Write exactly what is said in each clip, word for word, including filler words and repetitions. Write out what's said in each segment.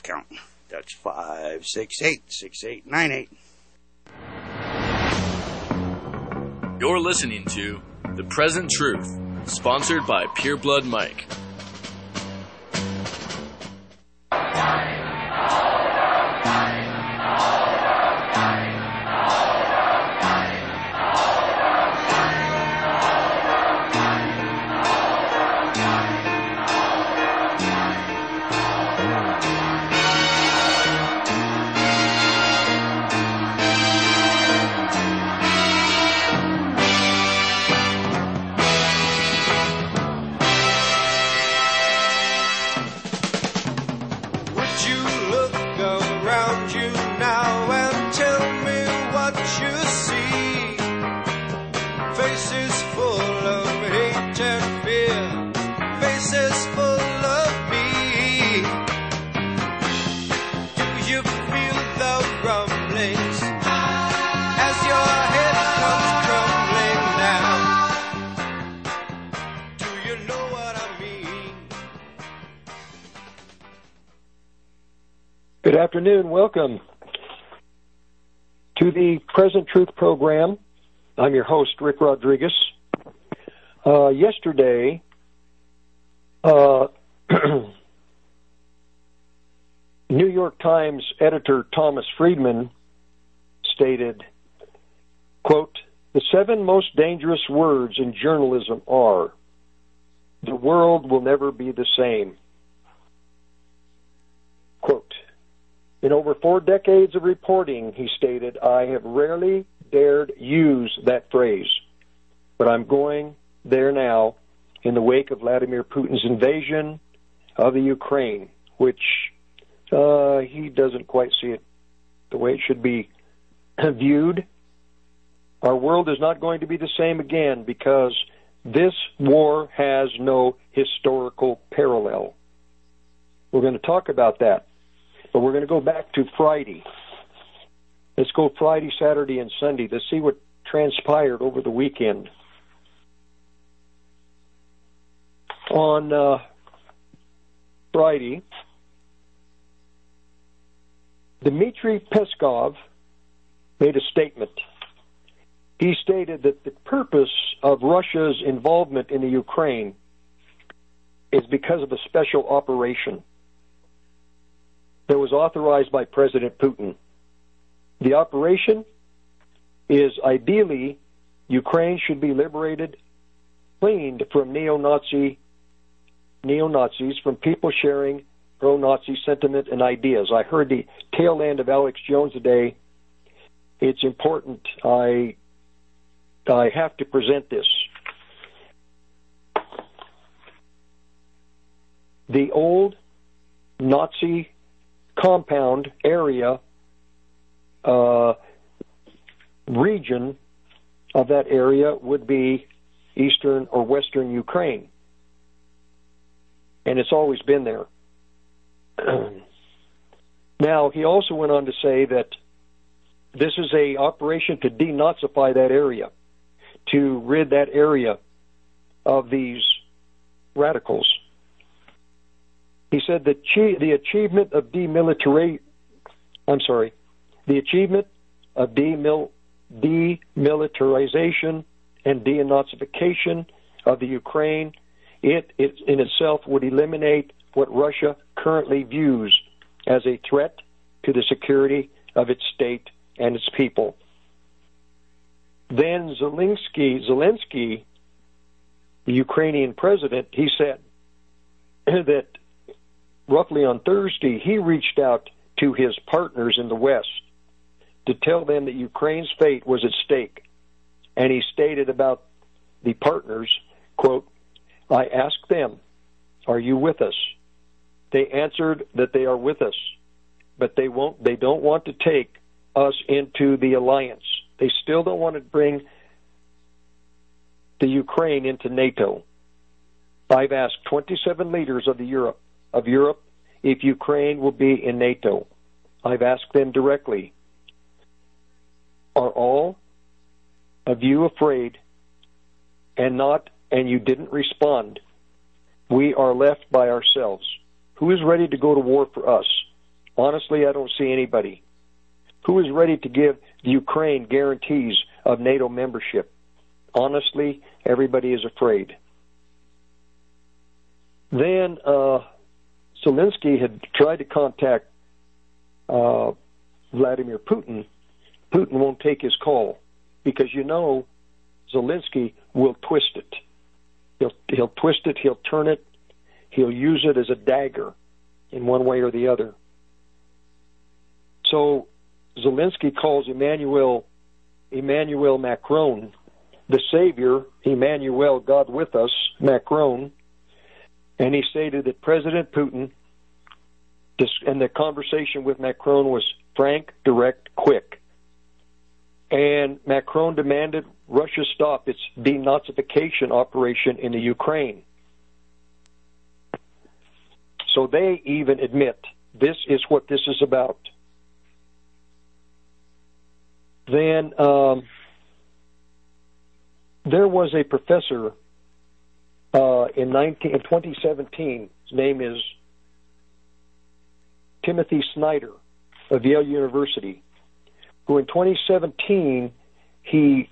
account. That's five six eight, six eight nine eight. You're listening to The Present Truth, sponsored by Pure Blood Mike. Good afternoon. Welcome to the Present Truth program. I'm your host, Rick Rodriguez. Uh, yesterday, uh, New York Times editor Thomas Friedman stated, quote, "The seven most dangerous words in journalism are, the world will never be the same." Quote, "In over four decades of reporting," he stated, "I have rarely dared use that phrase, but I'm going there now in the wake of Vladimir Putin's invasion of the Ukraine, which uh, he doesn't quite see it the way it should be viewed. Our world is not going to be the same again because this war has no historical parallel." We're going to talk about that. But we're going to go back to Friday. Let's go Friday, Saturday, and Sunday to see what transpired over the weekend. On uh, Friday, Dmitry Peskov made a statement. He stated that the purpose of Russia's involvement in the Ukraine is because of a special operation that was authorized by President Putin. The operation is ideally Ukraine should be liberated, cleaned from neo-Nazi, neo-Nazis, from people sharing pro-Nazi sentiment and ideas. I heard the tail end of Alex Jones today. It's important. I, I have to present this. The old Nazi compound area, uh, region of that area would be eastern or western Ukraine. And it's always been there. Now, he also went on to say that this is a operation to denazify that area, to rid that area of these radicals. He said that the achievement of demilitarization, I'm sorry, the achievement of demil- demilitarization and denazification of the Ukraine, it, it in itself would eliminate what Russia currently views as a threat to the security of its state and its people. Then Zelensky, Zelensky, the Ukrainian president, he said that roughly on Thursday, he reached out to his partners in the West to tell them that Ukraine's fate was at stake. And he stated about the partners, quote, "I asked them, are you with us? They answered that they are with us, but they won't. They don't want to take us into the alliance. They still don't want to bring the Ukraine into NATO. I've asked twenty-seven leaders of the Europe of Europe if Ukraine will be in NATO. I've asked them directly, are all of you afraid and not and you didn't respond? We are left by ourselves. Who is ready to go to war for us? Honestly, I don't see anybody. Who is ready to give the Ukraine guarantees of NATO membership? Honestly, everybody is afraid. Then uh, Zelensky had tried to contact uh, Vladimir Putin. Putin won't take his call because, you know, Zelensky will twist it. He'll, he'll twist it, he'll turn it, he'll use it as a dagger in one way or the other. So Zelensky calls Emmanuel, Emmanuel Macron, the Savior, Emmanuel, God with us, Macron, and he stated that President Putin, and the conversation with Macron was frank, direct, quick. And Macron demanded Russia stop its denazification operation in the Ukraine. So they even admit this is what this is about. Then um, there was a professor uh, in, nineteen, in twenty seventeen. His name is Timothy Snyder of Yale University, who in twenty seventeen he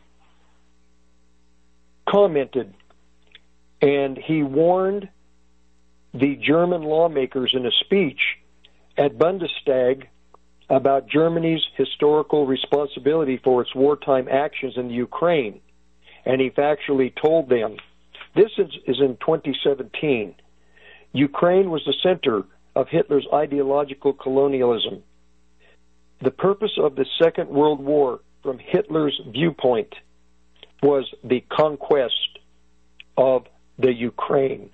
commented and he warned the German lawmakers in a speech at Bundestag about Germany's historical responsibility for its wartime actions in the Ukraine. And he actually told them, this is, is in twenty seventeen, Ukraine was the center of Hitler's ideological colonialism. The purpose of the Second World War, from Hitler's viewpoint, was the conquest of the Ukraine.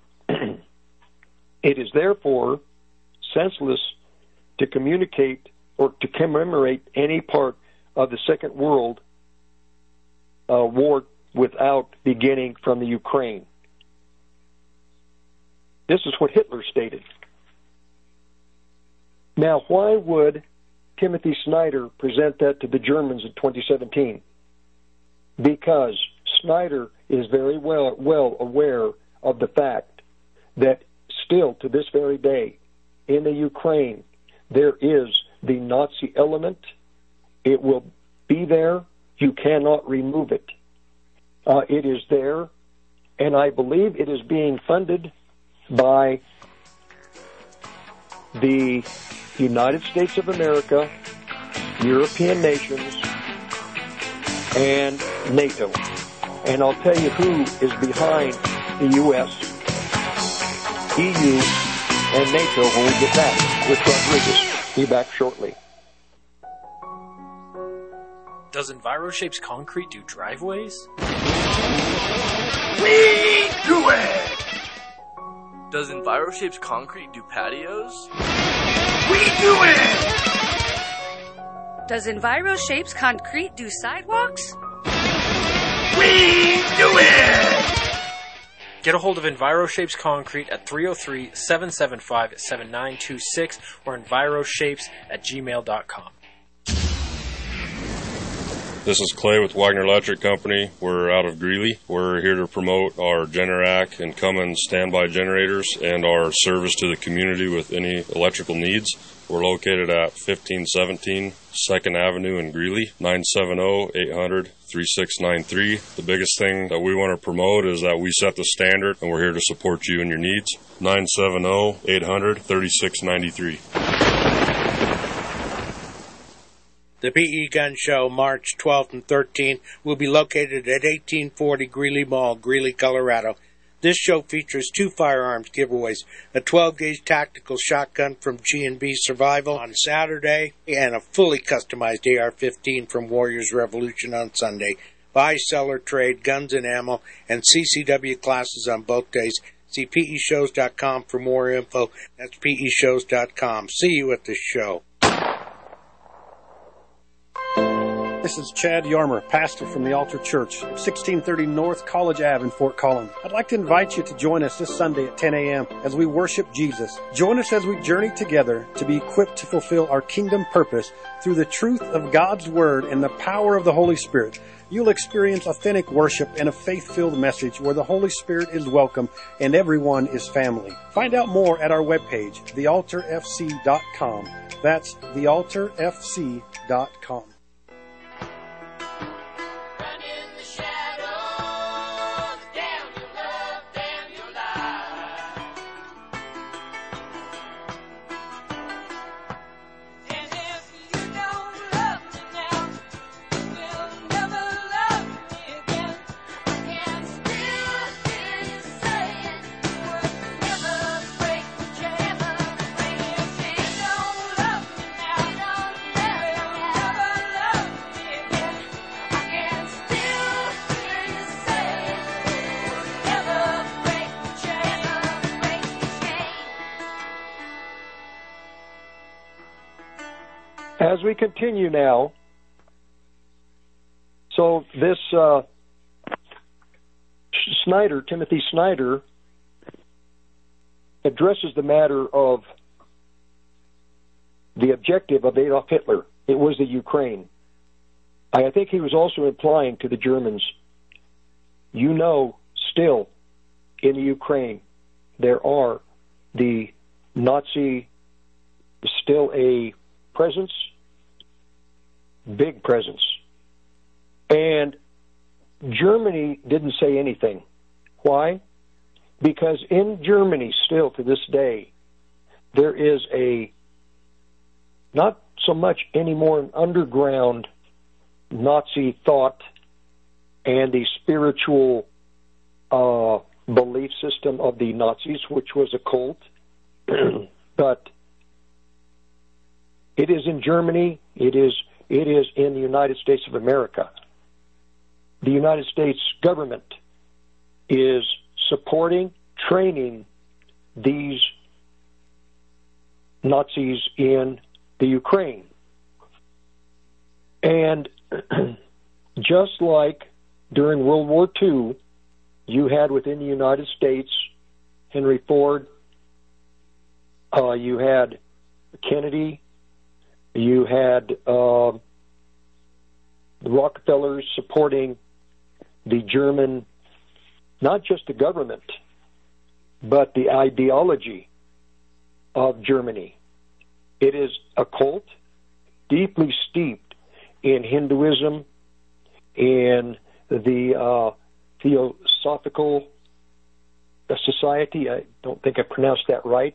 It is therefore senseless to communicate or to commemorate any part of the Second World uh, War without beginning from the Ukraine. This is what Hitler stated. Now, why would Timothy Snyder present that to the Germans in twenty seventeen? Because Snyder is very well, well aware of the fact that still to this very day in the Ukraine there is the Nazi element. It will be there. You cannot remove it. Uh, it is there, and I believe it is being funded by the United States of America, European nations, and NATO. And I'll tell you who is behind the U S, E U, and NATO when we get back with Rodriguez. Be back shortly. Does EnviroShapes Concrete do driveways? We do it! Does EnviroShapes Concrete do patios? We do it! Does EnviroShapes Concrete do sidewalks? We do it! Get a hold of EnviroShapes Concrete at three oh three, seven seven five, seven nine two six or enviroshapes at gmail dot com. This is Clay with Wagner Electric Company. We're out of Greeley. We're here to promote our Generac and Cummins standby generators and our service to the community with any electrical needs. We're located at fifteen seventeen second Avenue in Greeley, nine seven zero, eight hundred, three six nine three. The biggest thing that we want to promote is that we set the standard, and we're here to support you and your needs. nine seven zero, eight hundred, thirty-six ninety-three. The P E Gun Show, March twelfth and thirteenth, will be located at eighteen forty Greeley Mall, Greeley, Colorado. This show features two firearms giveaways, a twelve gauge tactical shotgun from G and B Survival on Saturday, and a fully customized A R fifteen from Warriors Revolution on Sunday. Buy, sell, or trade guns and ammo and C C W classes on both days. See P E shows dot com for more info. That's P E shows dot com. See you at the show. This is Chad Yarmer, pastor from the Altar Church, sixteen thirty North College Avenue in Fort Collins. I'd like to invite you to join us this Sunday at ten a.m. as we worship Jesus. Join us as we journey together to be equipped to fulfill our kingdom purpose through the truth of God's Word and the power of the Holy Spirit. You'll experience authentic worship and a faith-filled message where the Holy Spirit is welcome and everyone is family. Find out more at our webpage, the altar f c dot com. That's the altar f c dot com. As we continue now, so this uh, Snyder, Timothy Snyder, addresses the matter of the objective of Adolf Hitler. It was the Ukraine. I think he was also implying to the Germans, you know, still in the Ukraine, there are the Nazi, still a presence, big presence. And Germany didn't say anything. Why? Because in Germany, still to this day, there is a, not so much anymore an underground Nazi thought and the spiritual uh, belief system of the Nazis, which was a cult, but it is in Germany, it is it is in the United States of America. The United States government is supporting, training these Nazis in the Ukraine. And just like during World War Two, you had within the United States Henry Ford, uh, you had Kennedy, you had uh, the Rockefellers supporting the German, not just the government, but the ideology of Germany. It is a cult, deeply steeped in Hinduism, in the uh, Theosophical Society. I don't think I pronounced that right.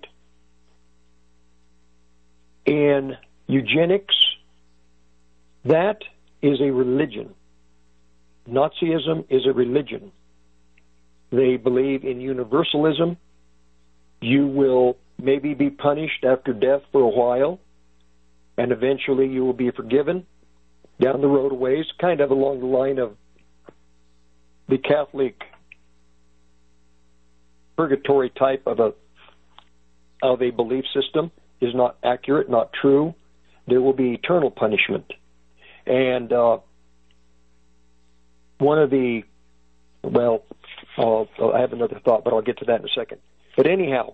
In eugenics, that is a religion. Nazism is a religion. They believe in universalism. You will maybe be punished after death for a while, and eventually you will be forgiven down the road a ways, kind of along the line of the Catholic purgatory type of a of a belief system. Is not accurate, not true. There will be eternal punishment. And uh, one of the, well, I'll, I have another thought, but I'll get to that in a second. But anyhow,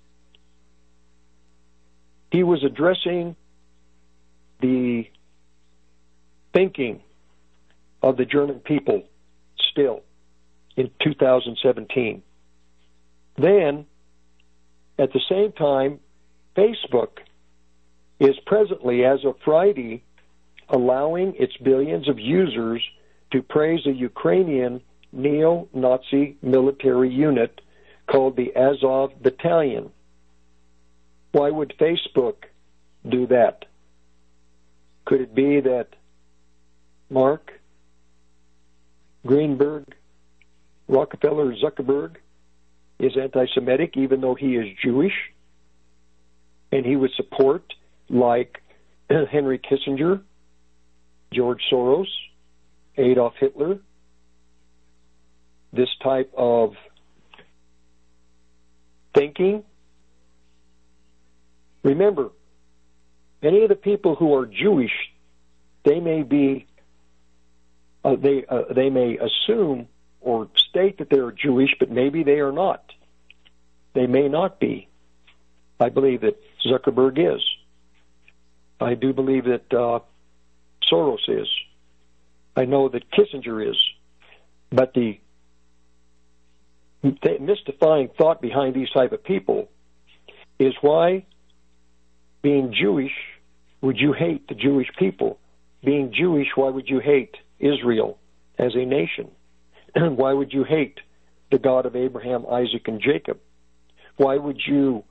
he was addressing the thinking of the German people still in two thousand seventeen. Then, at the same time, Facebook is presently, as of Friday, allowing its billions of users to praise a Ukrainian neo-Nazi military unit called the Azov Battalion. Why would Facebook do that? Could it be that Mark Greenberg, Rockefeller, Zuckerberg is anti-Semitic even though he is Jewish? And he would support, like Henry Kissinger, George Soros, Adolf Hitler, this type of thinking. Remember, many of the people who are Jewish, they may be, uh, they uh, they may assume or state that they are Jewish, but maybe they are not. They may not be. I believe that Zuckerberg is. I do believe that uh, Soros is. I know that Kissinger is. But the, the mystifying thought behind these type of people is why being Jewish would you hate the Jewish people? Being Jewish, why would you hate Israel as a nation? Why would you hate the God of Abraham, Isaac, and Jacob? Why would you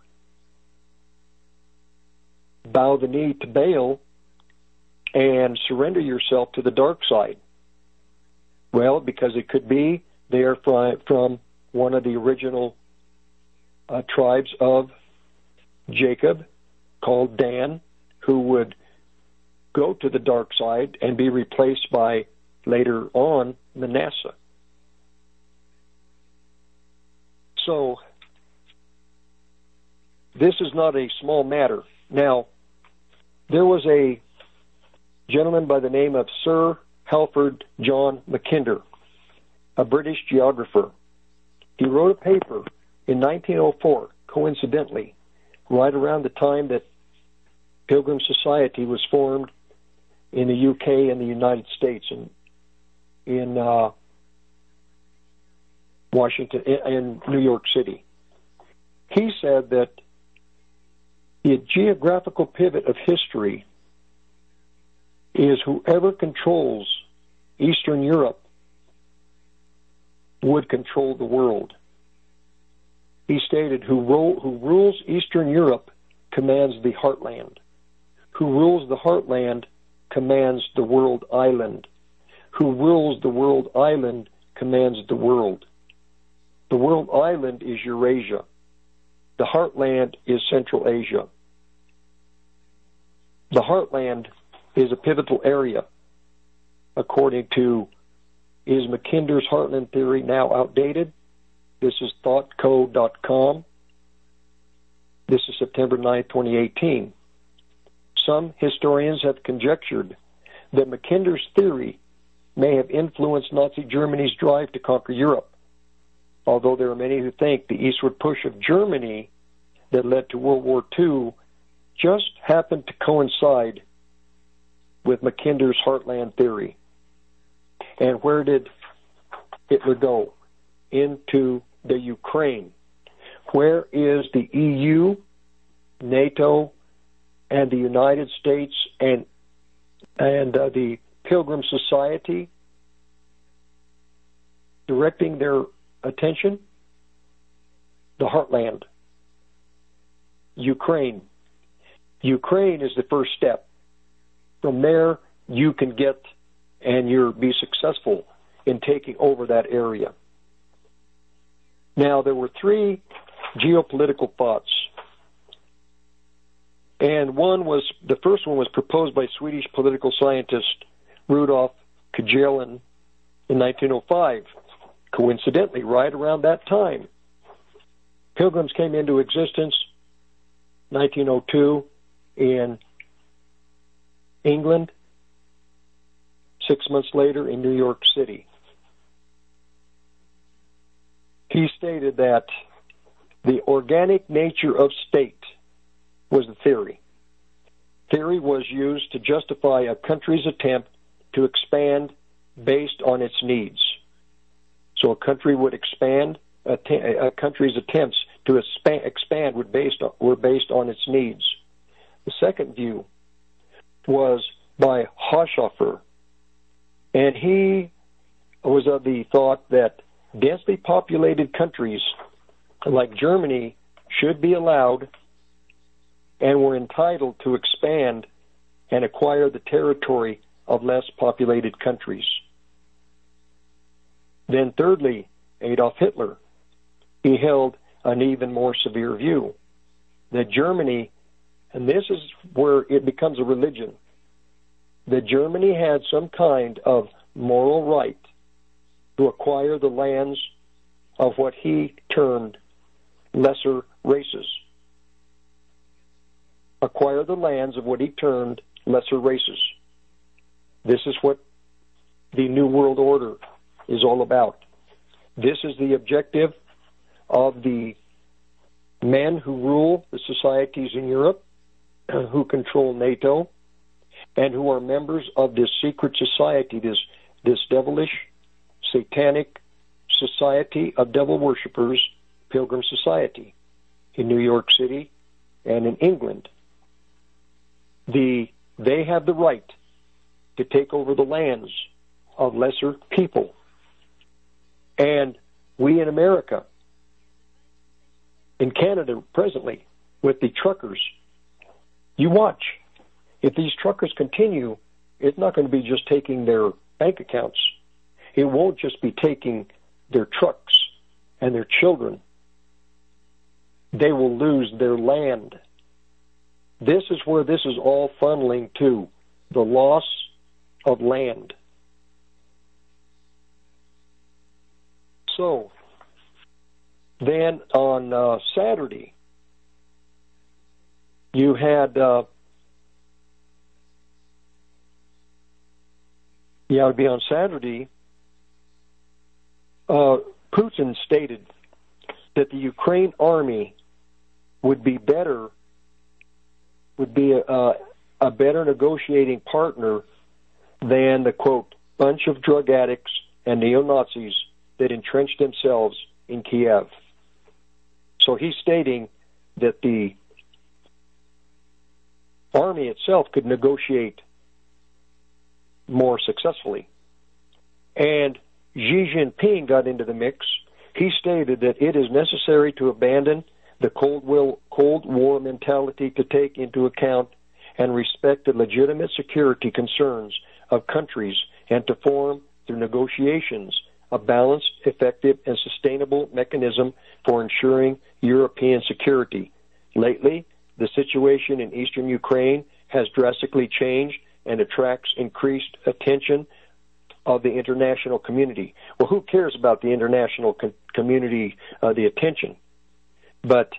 bow the knee to Baal and surrender yourself to the dark side? Well, because it could be they're from one of the original uh, tribes of Jacob, called Dan, who would go to the dark side and be replaced by, later on, Manasseh. So, this is not a small matter. Now, there was a gentleman by the name of Sir Halford John Mackinder, a British geographer. He wrote a paper in nineteen oh four, coincidentally, right around the time that Pilgrim Society was formed in the U K and the United States, in in uh, Washington, in New York City. He said that the geographical pivot of history is whoever controls Eastern Europe would control the world. He stated, who, ro- who rules Eastern Europe commands the heartland. Who rules the heartland commands the world island. Who rules the world island commands the world. The world island is Eurasia. The heartland is Central Asia. The heartland is a pivotal area, according to, is Mackinder's Heartland Theory now outdated? This is thought co dot com. This is September ninth, twenty eighteen. Some historians have conjectured that Mackinder's theory may have influenced Nazi Germany's drive to conquer Europe, although there are many who think the eastward push of Germany that led to World War Two just happened to coincide with Mackinder's Heartland Theory. And where did Hitler go? Into the Ukraine. Where is the E U, NATO, and the United States and and uh, the Pilgrim Society directing their attention? The heartland. Ukraine. Ukraine is the first step. From there, you can get and you'll be successful in taking over that area. Now, there were three geopolitical thoughts. And one was, the first one was proposed by Swedish political scientist Rudolf Kjellin in nineteen oh five. Coincidentally, right around that time, Pilgrims came into existence, nineteen oh two, in England, six months later in New York City. He stated that the organic nature of state was the theory. Theory was used to justify a country's attempt to expand based on its needs. So a country would expand, a country's attempts to expand would based on, were based on its needs. The second view was by Haushofer, and he was of the thought that densely populated countries like Germany should be allowed and were entitled to expand and acquire the territory of less populated countries. Then thirdly, Adolf Hitler, he held an even more severe view that Germany, and this is where it becomes a religion, that Germany had some kind of moral right to acquire the lands of what he termed lesser races. Acquire the lands of what he termed lesser races. This is what the New World Order is all about. This is the objective of the men who rule the societies in Europe, who control NATO, and who are members of this secret society, this, this devilish, satanic society of devil worshippers, Pilgrim Society, in New York City and in England. The they have the right to take over the lands of lesser people. And we in America, in Canada presently, with the truckers, you watch. If these truckers continue, it's not going to be just taking their bank accounts. It won't just be taking their trucks and their children. They will lose their land. This is where this is all funneling to, the loss of land. So, then on uh, Saturday, you had, uh, yeah, it would be on Saturday, uh, Putin stated that the Ukraine army would be better, would be a, a better negotiating partner than the, quote, bunch of drug addicts and neo-Nazis that entrenched themselves in Kiev. So he's stating that the army itself could negotiate more successfully. And Xi Jinping got into the mix. He stated that it is necessary to abandon the Cold War, Cold War mentality to take into account and respect the legitimate security concerns of countries and to form, through negotiations, a balanced, effective, and sustainable mechanism for ensuring European security. Lately, the situation in eastern Ukraine has drastically changed and attracts increased attention of the international community. Well, who cares about the international com- community, uh, the attention? But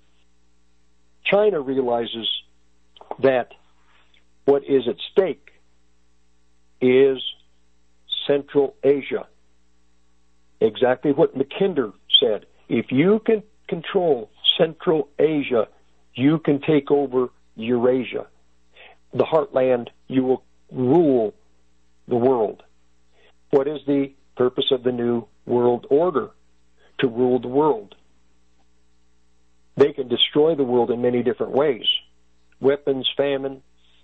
China realizes that what is at stake is Central Asia. Exactly what Mackinder said. If you can control Central Asia, you can take over Eurasia. The heartland, you will rule the world. What is the purpose of the New World Order? To rule the world. They can destroy the world in many different ways. Weapons, famine,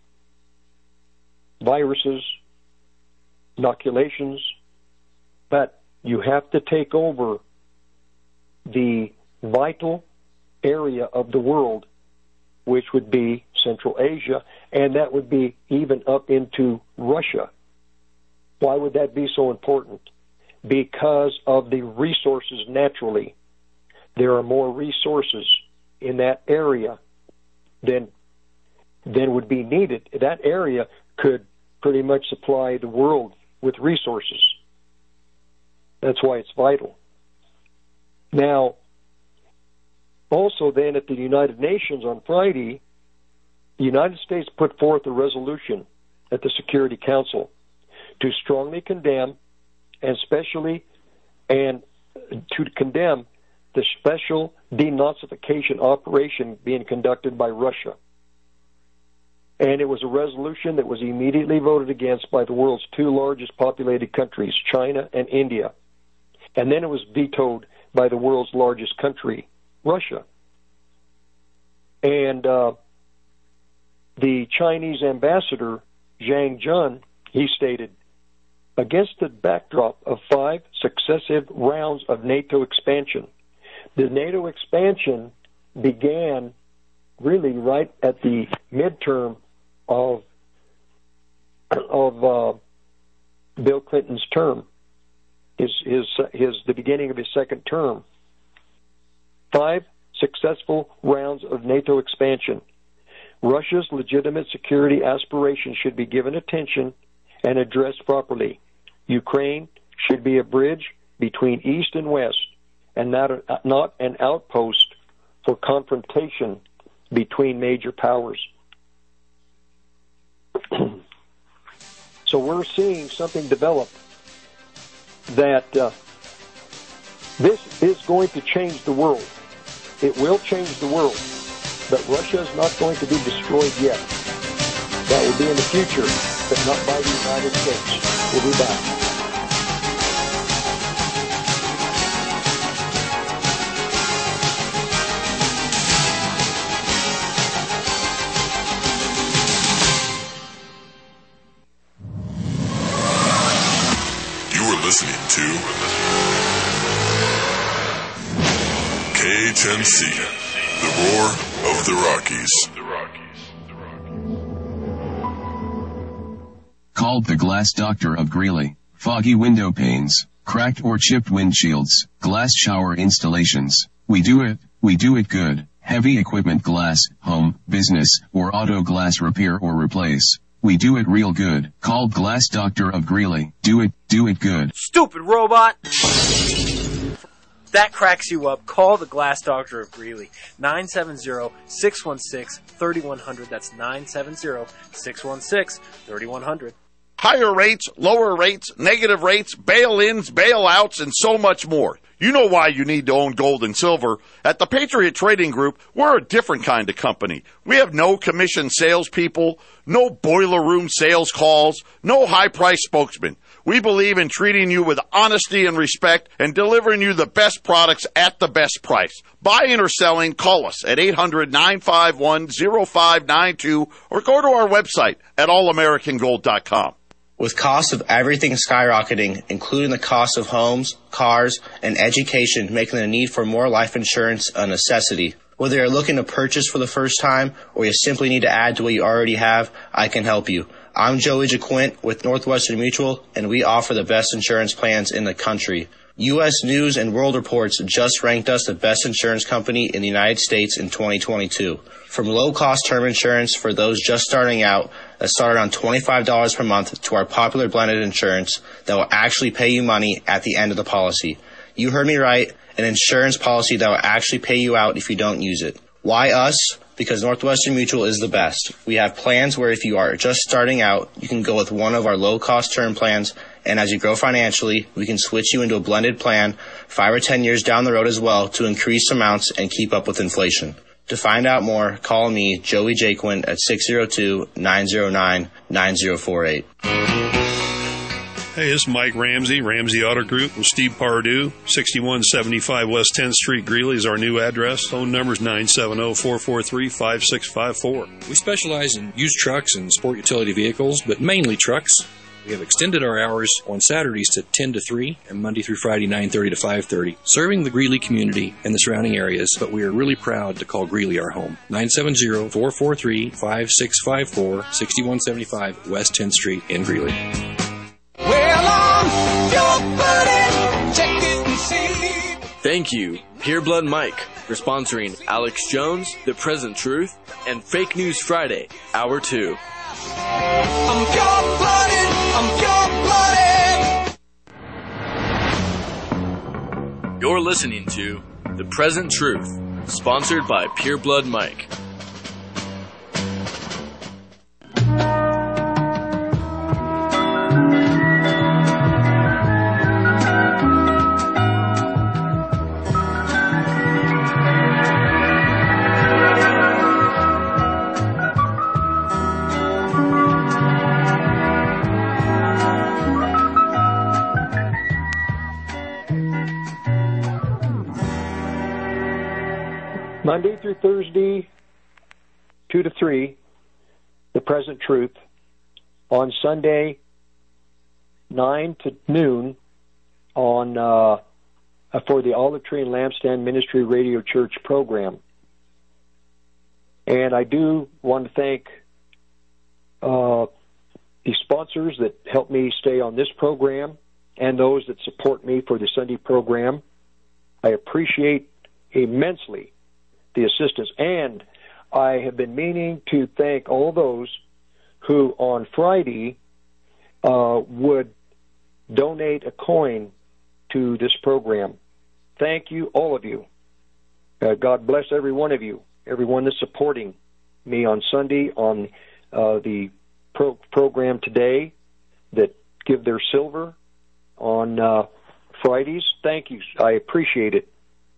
viruses, inoculations. But you have to take over the vital area of the world, which would be Central Asia, and that would be even up into Russia. Why would that be so important? Because of the resources naturally. There are more resources in that area than, than would be needed. That area could pretty much supply the world with resources. That's why it's vital. Now, also then at the United Nations on Friday, the United States put forth a resolution at the Security Council to strongly condemn and especially and to condemn the special denazification operation being conducted by Russia. And it was a resolution that was immediately voted against by the world's two largest populated countries, China and India. And then it was vetoed by the world's largest country, Russia. And uh, the Chinese ambassador, Zhang Jun, he stated, against the backdrop of five successive rounds of NATO expansion, the NATO expansion began really right at the midterm of of uh, Bill Clinton's term, his his his the beginning of his second term. Five successful rounds of NATO expansion. Russia's legitimate security aspirations should be given attention and addressed properly. Ukraine should be a bridge between East and West, and not, a, not an outpost for confrontation between major powers. So we're seeing something develop that uh, this is going to change the world. It will change the world, but Russia is not going to be destroyed yet. That will be in the future, but not by the United States. We'll be back. listening to K H M C, the roar of the Rockies. Called the Glass Doctor of Greeley. Foggy window panes, cracked or chipped windshields, glass shower installations. We do it, we do it good. Heavy equipment glass, home, business, or auto glass repair or replace. We do it real good. Called Glass Doctor of Greeley. Do it, do it good. Stupid robot! That cracks you up. Call the Glass Doctor of Greeley. nine seven zero, six one six, three one zero zero. That's nine seven zero, six one six, three one zero zero. Higher rates, lower rates, negative rates, bail-ins, bailouts, and so much more. You know why you need to own gold and silver. At the Patriot Trading Group, we're a different kind of company. We have no commission salespeople, no boiler room sales calls, no high-price spokesmen. We believe in treating you with honesty and respect and delivering you the best products at the best price. Buying or selling, call us at eight hundred, nine five one, zero five nine two or go to our website at all american gold dot com. With costs of everything skyrocketing, including the cost of homes, cars, and education, making the need for more life insurance a necessity. Whether you're looking to purchase for the first time or you simply need to add to what you already have, I can help you. I'm Joey Jaquint with Northwestern Mutual, and we offer the best insurance plans in the country. U S News and World Reports just ranked us the best insurance company in the United States in twenty twenty-two. From low-cost term insurance for those just starting out that start around twenty-five dollars per month to our popular blended insurance that will actually pay you money at the end of the policy. You heard me right, an insurance policy that will actually pay you out if you don't use it. Why us? Because Northwestern Mutual is the best. We have plans where if you are just starting out, you can go with one of our low-cost term plans, and as you grow financially, we can switch you into a blended plan five or ten years down the road as well to increase amounts and keep up with inflation. To find out more, call me, Joey Jaquint, at six zero two, nine zero nine, nine zero four eight. Hey, this is Mike Ramsey, Ramsey Auto Group with Steve Pardue. sixty-one seventy-five West tenth Street, Greeley is our new address. Phone number is nine seven zero, four four three, five six five four. We specialize in used trucks and sport utility vehicles, but mainly trucks. We have extended our hours on Saturdays to ten to three and Monday through Friday nine thirty to five thirty, serving the Greeley community and the surrounding areas, but we are really proud to call Greeley our home. nine seven zero, four four three, five six five four, sixty-one seventy-five West tenth Street in Greeley. Thank you, Pureblood Mike, for sponsoring Alex Jones, The Present Truth, and Fake News Friday, Hour two. I'm pure-blooded, I'm pure-blooded. You're listening to The Present Truth, sponsored by Pureblood Mike. Monday through Thursday, two to three, The Present Truth. On Sunday, nine to noon, on uh, for the Olive Tree and Lampstand Ministry Radio Church program. And I do want to thank uh, the sponsors that help me stay on this program and those that support me for the Sunday program. I appreciate immensely the assistance, and I have been meaning to thank all those who on Friday uh, would donate a coin to this program. Thank you, all of you. Uh, God bless every one of you, everyone that's supporting me on Sunday on uh, the pro- program today, that give their silver on uh, Fridays. Thank you. I appreciate it.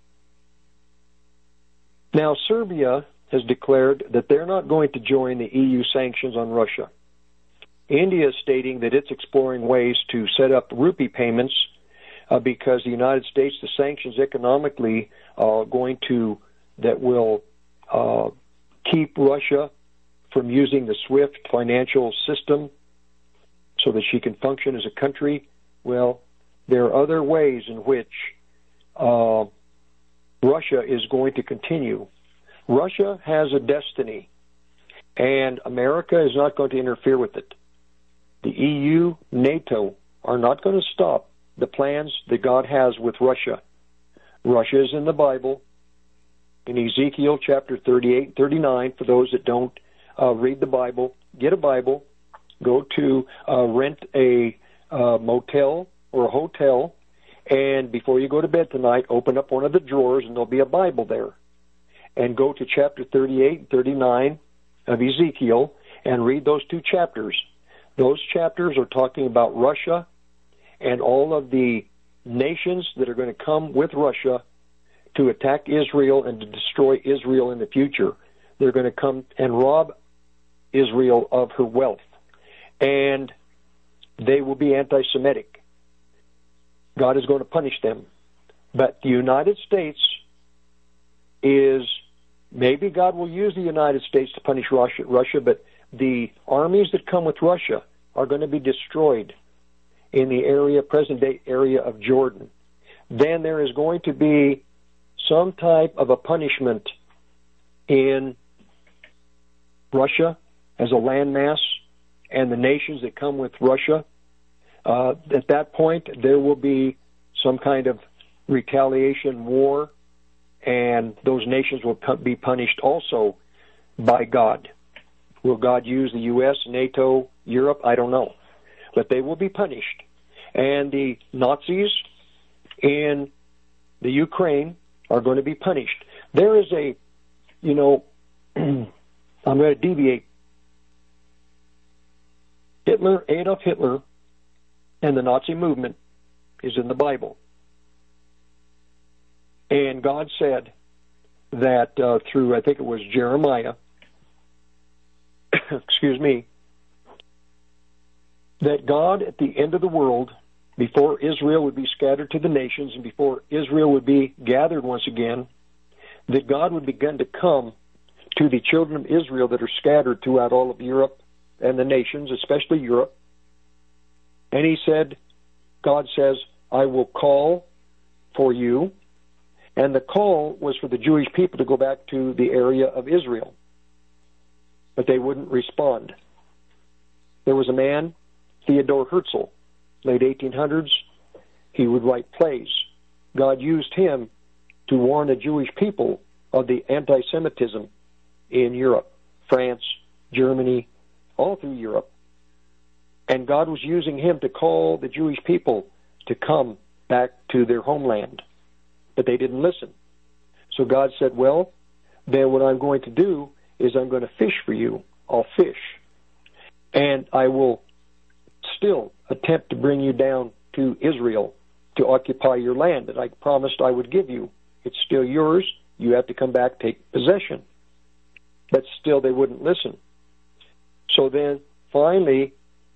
Now, Serbia has declared that they're not going to join the E U sanctions on Russia. India is stating that it's exploring ways to set up rupee payments uh, because the United States, the sanctions economically are going to, that will uh, keep Russia from using the SWIFT financial system so that she can function as a country. Well, there are other ways in which uh, Russia is going to continue. Russia has a destiny, and America is not going to interfere with it. The E U, NATO are not going to stop the plans that God has with Russia. Russia is in the Bible. In Ezekiel chapter thirty-eight and thirty-nine, for those that don't uh, read the Bible, get a Bible, go to uh, rent a uh, motel or a hotel, and before you go to bed tonight, open up one of the drawers and there'll be a Bible there. And go to chapter thirty-eight and thirty-nine of Ezekiel and read those two chapters. Those chapters are talking about Russia and all of the nations that are going to come with Russia to attack Israel and to destroy Israel in the future. They're going to come and rob Israel of her wealth. And they will be anti-Semitic. God is going to punish them. But the United States is, maybe God will use the United States to punish Russia, Russia, but the armies that come with Russia are going to be destroyed in the area, present-day area of Jordan. Then there is going to be some type of a punishment in Russia as a landmass and the nations that come with Russia. Uh, at that point, there will be some kind of retaliation war, and those nations will be punished also by God. Will God use the U S, NATO, Europe? I don't know. But they will be punished. And the Nazis in the Ukraine are going to be punished. There is a, you know, I'm going to deviate. Hitler, Adolf Hitler, and the Nazi movement is in the Bible. And God said that uh, through, I think it was Jeremiah, excuse me, that God at the end of the world, before Israel would be scattered to the nations and before Israel would be gathered once again, that God would begin to come to the children of Israel that are scattered throughout all of Europe and the nations, especially Europe. And he said, God says, I will call for you. And the call was for the Jewish people to go back to the area of Israel. But they wouldn't respond. There was a man, Theodore Herzl, late eighteen hundreds. He would write plays. God used him to warn the Jewish people of the anti-Semitism in Europe, France, Germany, all through Europe. And God was using him to call the Jewish people to come back to their homeland. But they didn't listen. So God said, well, then what I'm going to do is I'm going to fish for you. I'll fish. And I will still attempt to bring you down to Israel to occupy your land that I promised I would give you. It's still yours. You have to come back, take possession. But still they wouldn't listen. So then, finally,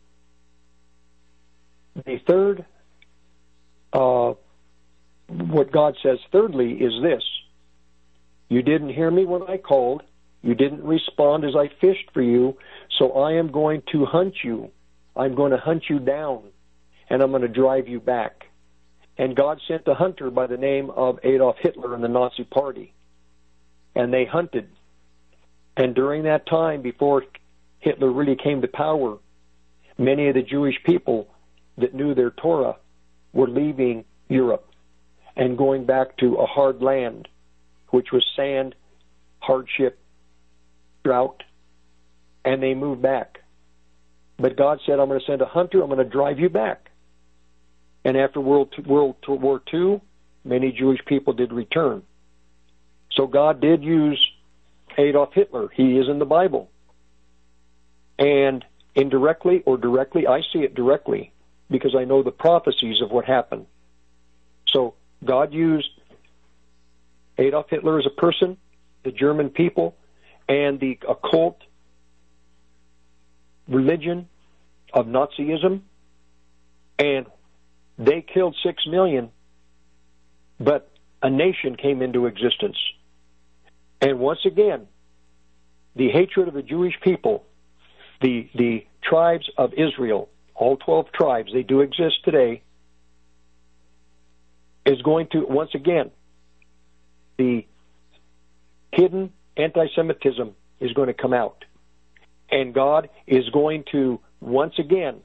the third, uh, what God says thirdly is this. You didn't hear me when I called. You didn't respond as I fished for you, so I am going to hunt you. I'm going to hunt you down, and I'm going to drive you back. And God sent a hunter by the name of Adolf Hitler and the Nazi Party. And they hunted. And during that time, before Hitler really came to power, many of the Jewish people that knew their Torah were leaving Europe and going back to a hard land, which was sand, hardship, drought, and they moved back. But God said, I'm going to send a hunter, I'm going to drive you back. And after World World War Two, many Jewish people did return. So God did use Adolf Hitler. He is in the Bible. And indirectly or directly, I see it directly because I know the prophecies of what happened. So God used Adolf Hitler as a person, the German people, and the occult religion of Nazism, and they killed six million, but a nation came into existence. And once again, the hatred of the Jewish people, the the tribes of Israel, all twelve tribes, they do exist today, is going to, once again, the hidden anti-Semitism is going to come out. And God is going to, once again,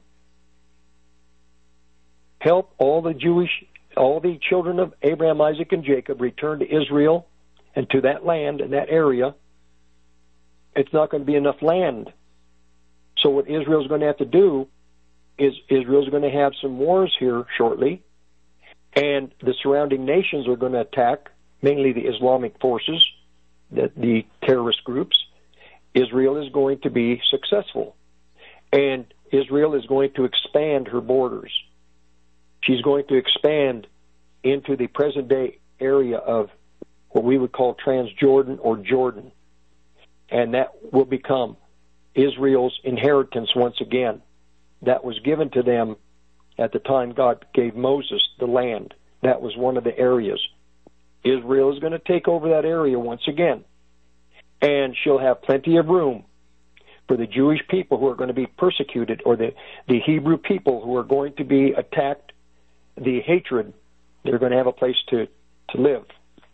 help all the Jewish, all the children of Abraham, Isaac, and Jacob return to Israel and to that land and that area. It's not going to be enough land. So what Israel's going to have to do is Israel's going to have some wars here shortly, and the surrounding nations are going to attack, mainly the Islamic forces, the, the terrorist groups. Israel is going to be successful, and Israel is going to expand her borders. She's going to expand into the present-day area of what we would call Transjordan or Jordan, and that will become Israel's inheritance once again. That was given to them at the time God gave Moses the land. That was one of the areas. Israel is going to take over that area once again, and she'll have plenty of room for the Jewish people who are going to be persecuted, or the, the Hebrew people who are going to be attacked, the hatred. They're going to have a place to, to live.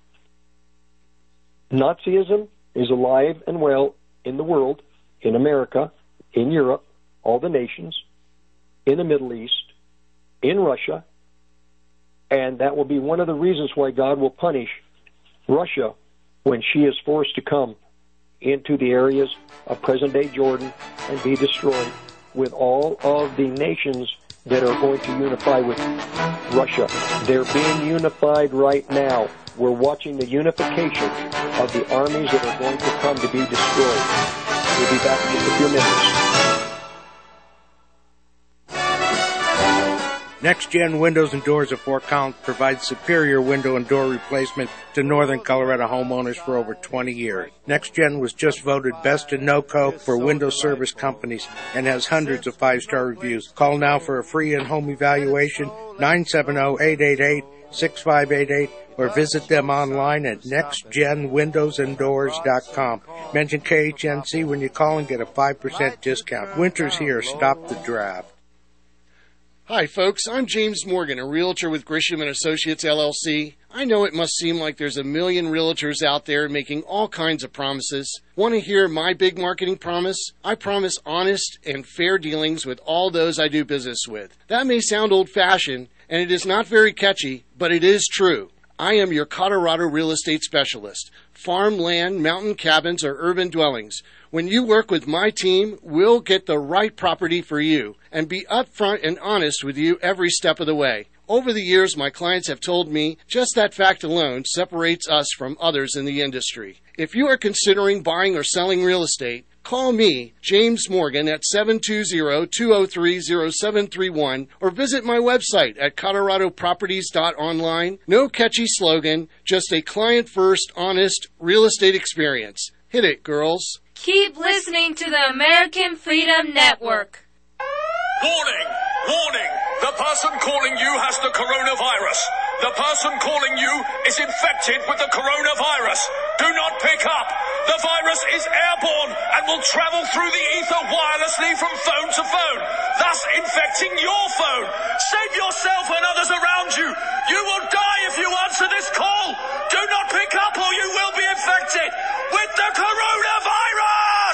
Nazism is alive and well in the world, in America, in Europe, all the nations, in the Middle East, in Russia, and that will be one of the reasons why God will punish Russia when she is forced to come into the areas of present-day Jordan and be destroyed, with all of the nations that are going to unify with Russia. They're being unified right now. We're watching the unification of the armies that are going to come to be destroyed. We'll be back in just a few minutes. Next Gen Windows and Doors of Fort Collins provides superior window and door replacement to northern Colorado homeowners for over twenty years. Next Gen was just voted Best in NoCo for window service companies and has hundreds of five-star reviews. Call now for a free in-home evaluation, nine seven zero, eight eight eight, six five eight eight, or visit them online at next gen windows and doors dot com. Mention K H N C when you call and get a five percent discount. Winter's here. Stop the draft. Hi, folks. I'm James Morgan, a realtor with Grisham and Associates, L L C. I know it must seem like there's a million realtors out there making all kinds of promises. Want to hear my big marketing promise? I promise honest and fair dealings with all those I do business with. That may sound old-fashioned, and it is not very catchy, but it is true. I am your Colorado real estate specialist. Farmland, mountain cabins, or urban dwellings. When you work with my team, we'll get the right property for you and be upfront and honest with you every step of the way. Over the years, my clients have told me just that fact alone separates us from others in the industry. If you are considering buying or selling real estate, call me, James Morgan, at seven two zero, two zero three, zero seven three one or visit my website at colorado properties dot online. No catchy slogan, just a client-first, honest real estate experience. Hit it, girls. Keep listening to the American Freedom Network. Warning! Warning! The person calling you has the coronavirus. The person calling you is infected with the coronavirus. Do not pick up. The virus is airborne and will travel through the ether wirelessly from phone to phone, thus infecting your phone. Save yourself and others around you. You will die if you answer this call. Do not pick up or you will be infected with the coronavirus!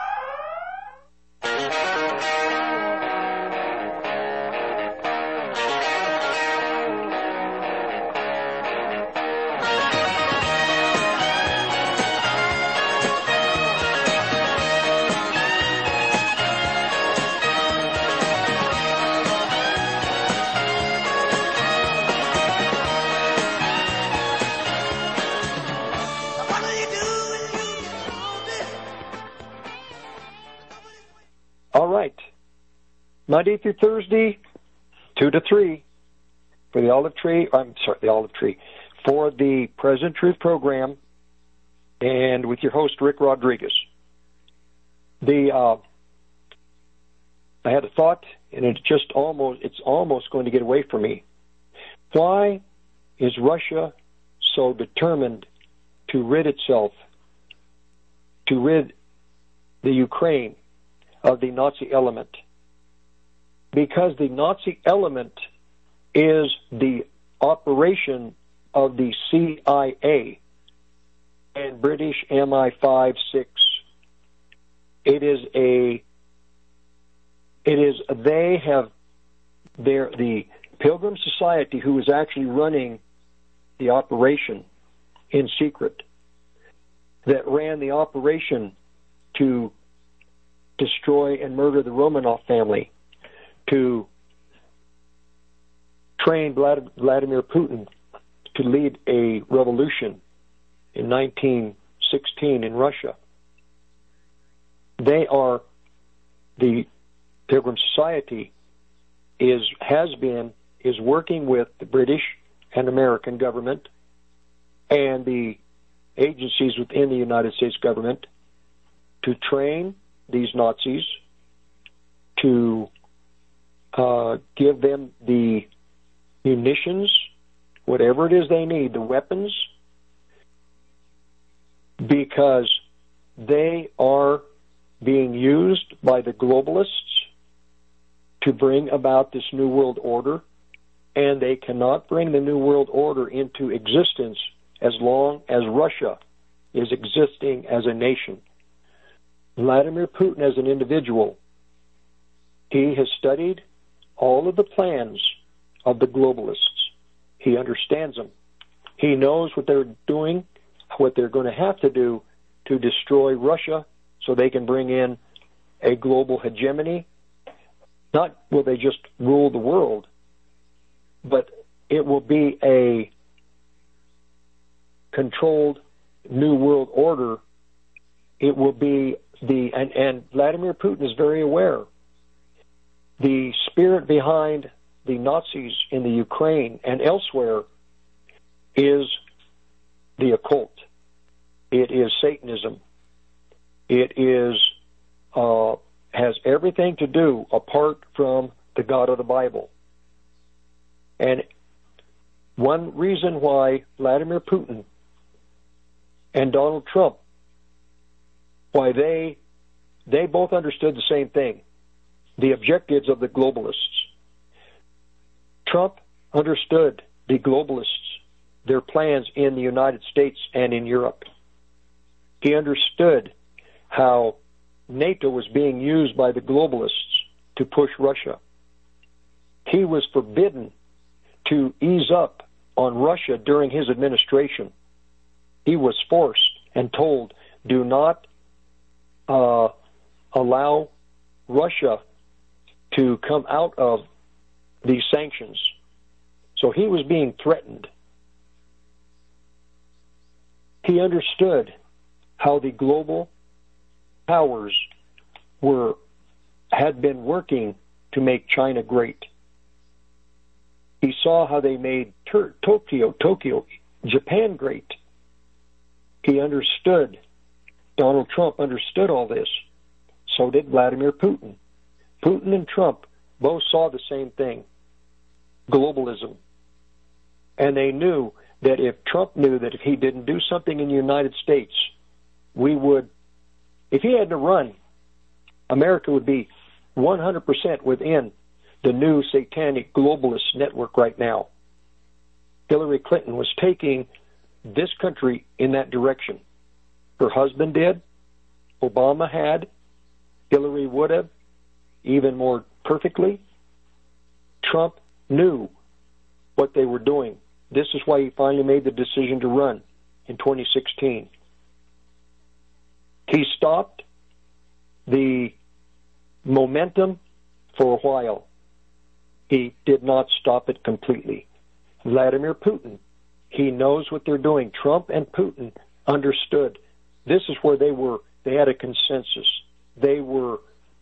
All right. Monday through Thursday, two to three, for the Olive Tree, I'm sorry, the Olive Tree, for the Present Truth program, and with your host, Rick Rodriguez. The, uh, I had a thought, and it's just almost, it's almost going to get away from me. Why is Russia so determined to rid itself, to rid the Ukraine of the Nazi element? Because the Nazi element is the operation of the C I A and British M I five six. It is a, it is, they have, their, the Pilgrim Society, who is actually running the operation in secret, that ran the operation to destroy and murder the Romanov family, to train Vlad- Vladimir Putin to lead a revolution in nineteen sixteen in Russia. They are, the Pilgrim Society is, has been, is working with the British and American government and the agencies within the United States government to train these Nazis, to uh, give them the munitions, whatever it is they need, the weapons, because they are being used by the globalists to bring about this New World Order, and they cannot bring the New World Order into existence as long as Russia is existing as a nation. Vladimir Putin as an individual, he has studied all of the plans of the globalists. He understands them. He knows what they're doing, what they're going to have to do to destroy Russia so they can bring in a global hegemony. Not will they just rule the world, but it will be a controlled New World Order. It will be the, and, and Vladimir Putin is very aware, the spirit behind the Nazis in the Ukraine and elsewhere is the occult. It is Satanism. It is uh, has everything to do apart from the God of the Bible. And one reason why Vladimir Putin and Donald Trump, why they they both understood the same thing, the objectives of the globalists. Trump understood the globalists, their plans in the United States and in Europe. He understood how NATO was being used by the globalists to push Russia. He was forbidden to ease up on Russia during his administration. He was forced and told, do not uh, allow Russia to come out of these sanctions. So he was being threatened. He understood how the global powers were had been working to make China great. He saw how they made Tur- Tokyo, Tokyo, Japan great. He understood. Donald Trump understood all this. So did Vladimir Putin. Putin and Trump both saw the same thing, globalism. And they knew that if Trump knew that if he didn't do something in the United States, we would, if he had to run, America would be one hundred percent within the new satanic globalist network right now. Hillary Clinton was taking this country in that direction. Her husband did, Obama had, Hillary would have, even more perfectly. Trump knew what they were doing. This is why he finally made the decision to run in twenty sixteen. He stopped the momentum for a while. He did not stop it completely. Vladimir Putin, he knows what they're doing. Trump and Putin understood. This is where they were, they had a consensus. They were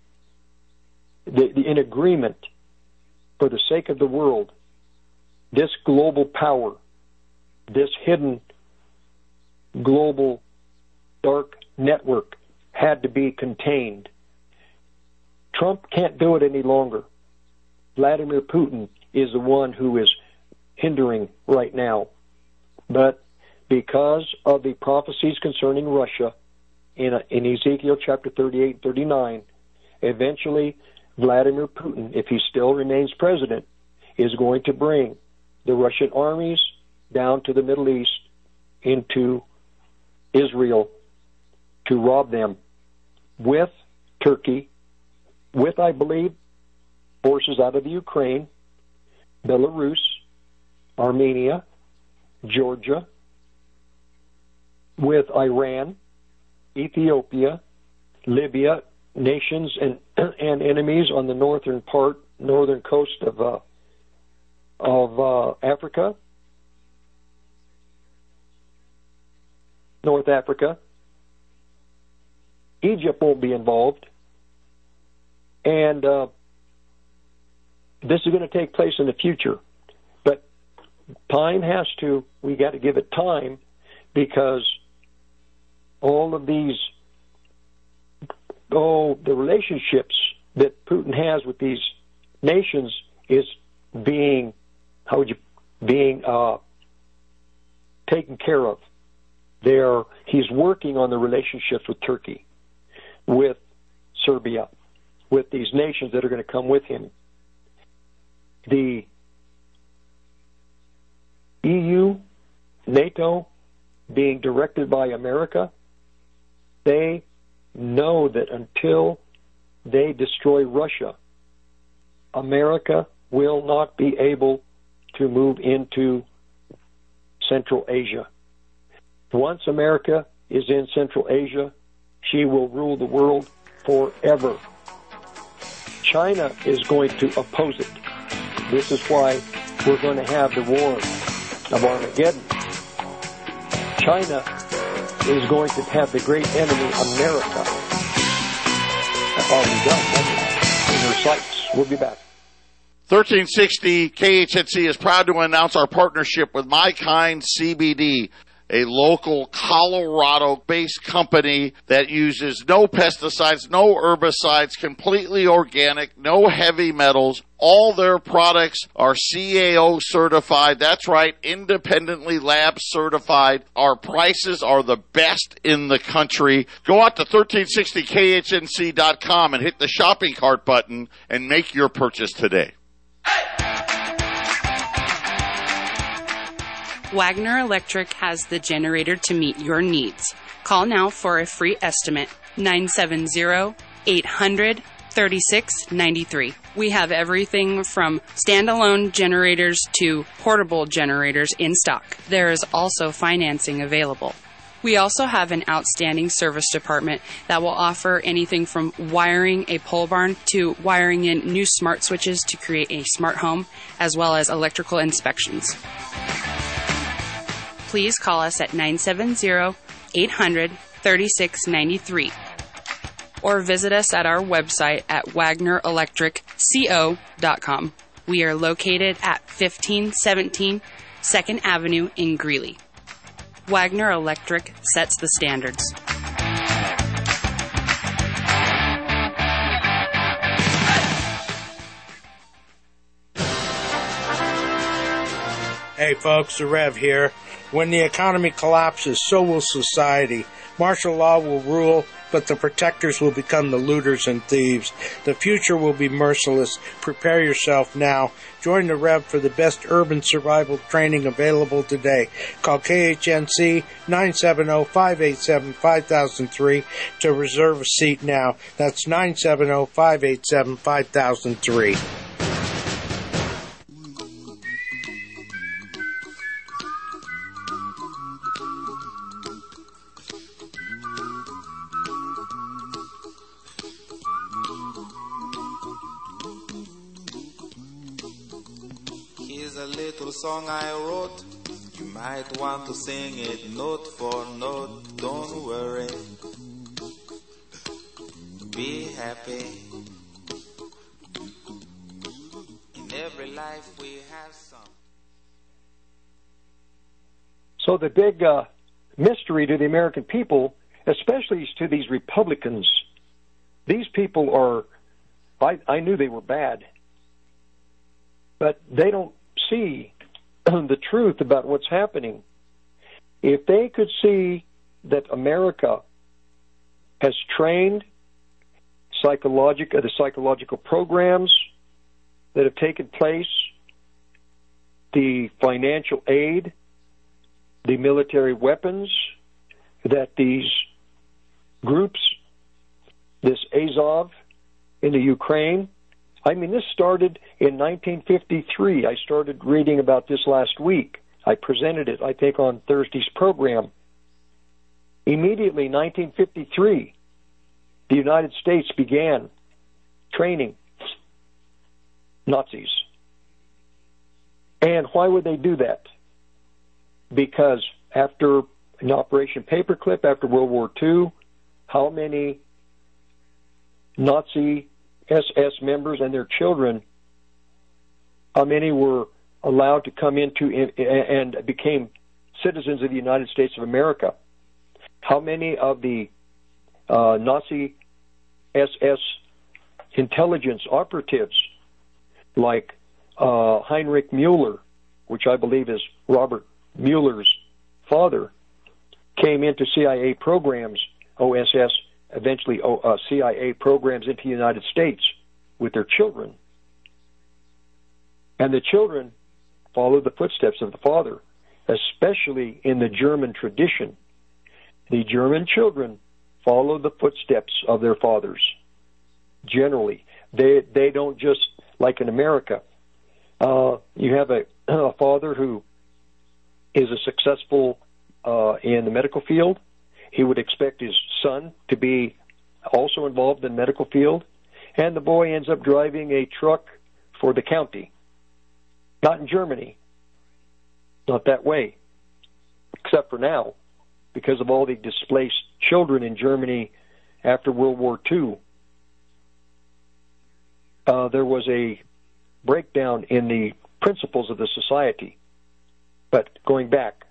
in agreement for the sake of the world. This global power, this hidden global dark network had to be contained. Trump can't do it any longer. Vladimir Putin is the one who is hindering right now. But because of the prophecies concerning Russia in, in Ezekiel chapter thirty-eight and thirty-nine, eventually Vladimir Putin, if he still remains president, is going to bring the Russian armies down to the Middle East into Israel to rob them with Turkey, with, I believe, forces out of Ukraine, Belarus, Armenia, Georgia, with Iran, Ethiopia, Libya, nations and and enemies on the northern part, northern coast of uh, of uh, Africa, North Africa. Egypt won't be involved, and uh, this is going to take place in the future. But time has to, we got to give it time, because all of these, oh, the relationships that Putin has with these nations is being, how would you, being uh, taken care of. There, he's working on the relationships with Turkey, with Serbia, with these nations that are going to come with him. The E U, NATO, being directed by America, they know that until they destroy Russia, America will not be able to move into Central Asia. Once America is in Central Asia, she will rule the world forever. China is going to oppose it. This is why we're going to have the war of Armageddon. China is going to have the great enemy, America. That's already done in her sights. We'll be back. thirteen sixty K H N C is proud to announce our partnership with My Kind C B D, a local Colorado-based company that uses no pesticides, no herbicides, completely organic, no heavy metals. All their products are C A O certified. That's right, independently lab certified. Our prices are the best in the country. Go out to thirteen sixty K H N C dot com and hit the shopping cart button and make your purchase today. Wagner Electric has the generator to meet your needs. Call now for a free estimate, nine seven zero, eight hundred, thirty-six ninety-three. We have everything from standalone generators to portable generators in stock. There is also financing available. We also have an outstanding service department that will offer anything from wiring a pole barn to wiring in new smart switches to create a smart home, as well as electrical inspections. Please call us at nine seven zero, eight hundred, thirty-six ninety-three or visit us at our website at wagner electric co dot com. We are located at fifteen seventeen second Avenue in Greeley. Wagner Electric sets the standards. Hey folks, the Rev here. When the economy collapses, so will society. Martial law will rule, but the protectors will become the looters and thieves. The future will be merciless. Prepare yourself now. Join the Rev for the best urban survival training available today. Call K H N C nine seven zero, five eight seven, five thousand three to reserve a seat now. That's nine seven zero, five eight seven, five thousand three. Song I wrote, you might want to sing it note for note. Don't worry, be happy. In every life we have some. So the big uh, mystery to the American people, especially to these Republicans, these people are, I, I knew they were bad, but they don't see the truth about what's happening. If they could see that America has trained psychological, the psychological programs that have taken place the financial aid, the military weapons that these groups, this Azov in the Ukraine, I mean, this started in nineteen fifty-three. I started reading about this last week. I presented it, I think, on Thursday's program. Immediately, nineteen fifty-three, the United States began training Nazis. And why would they do that? Because after an Operation Paperclip, after World War Two, how many Nazi S S members and their children, how many were allowed to come into and became citizens of the United States of America? How many of the uh, Nazi S S intelligence operatives, like uh, Heinrich Müller, which I believe is Robert Mueller's father, came into C I A programs, O S S, eventually uh, C I A programs into the United States with their children. And the children followed the footsteps of the father, especially in the German tradition. The German children follow the footsteps of their fathers. Generally, they they don't just, like in America, uh, you have a, a father who is a successful uh, in the medical field. He would expect his son to be also involved in the medical field, and the boy ends up driving a truck for the county. Not in Germany. Not that way. Except for now, because of all the displaced children in Germany after World War Two. Uh, there was a breakdown in the principles of the society. But going back,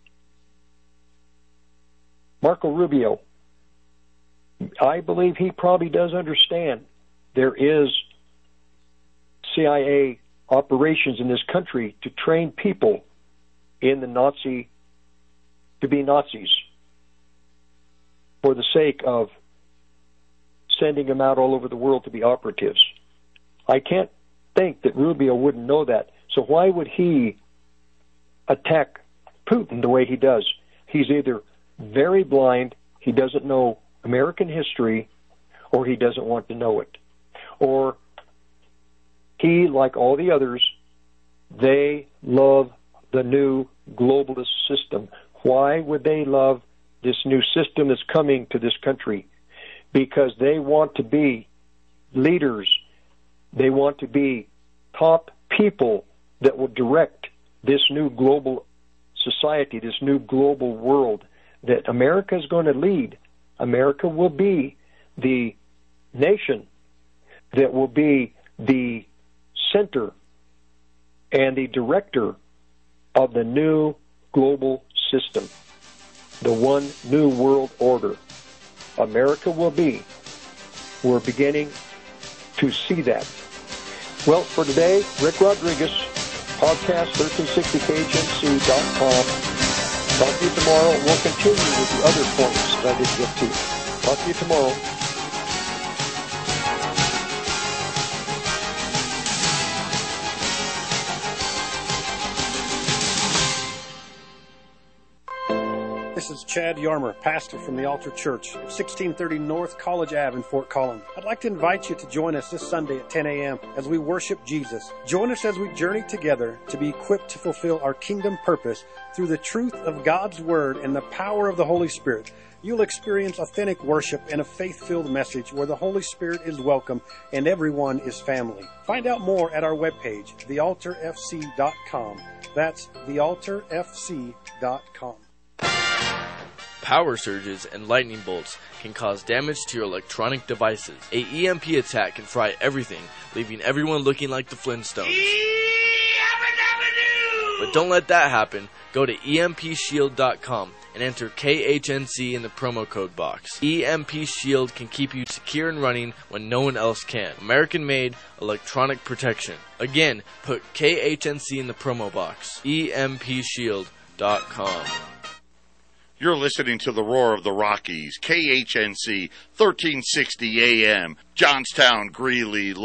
Marco Rubio, I believe he probably does understand there is C I A operations in this country to train people in the Nazi, to be Nazis, for the sake of sending them out all over the world to be operatives. I can't think that Rubio wouldn't know that. So why would he attack Putin the way he does? He's either very blind, he doesn't know American history, or he doesn't want to know it. Or he, like all the others, they love the new globalist system. Why would they love this new system that's coming to this country? Because they want to be leaders. They want to be top people that will direct this new global society, this new global world that America is going to lead. America will be the nation that will be the center and the director of the new global system, the one new world order. America will be. We're beginning to see that. Well, for today, Rick Rodriguez, podcast thirteen sixty K H N C dot com. Talk to you tomorrow. We'll continue with the other points that I didn't get to. Talk to you tomorrow. This is Chad Yarmer, pastor from the Altar Church, sixteen thirty North College Ave in Fort Collins. I'd like to invite you to join us this Sunday at ten a.m. as we worship Jesus. Join us as we journey together to be equipped to fulfill our kingdom purpose through the truth of God's Word and the power of the Holy Spirit. You'll experience authentic worship and a faith-filled message where the Holy Spirit is welcome and everyone is family. Find out more at our webpage, the altar f c dot com. That's the altar f c dot com. Power surges and lightning bolts can cause damage to your electronic devices. A E M P attack can fry everything, leaving everyone looking like the Flintstones. But don't let that happen. Go to E M P shield dot com and enter K H N C in the promo code box. E M P Shield can keep you secure and running when no one else can. American-made electronic protection. Again, put K H N C in the promo box. E M P shield dot com. You're listening to the Roar of the Rockies, K H N C, thirteen sixty A M, Johnstown, Greeley.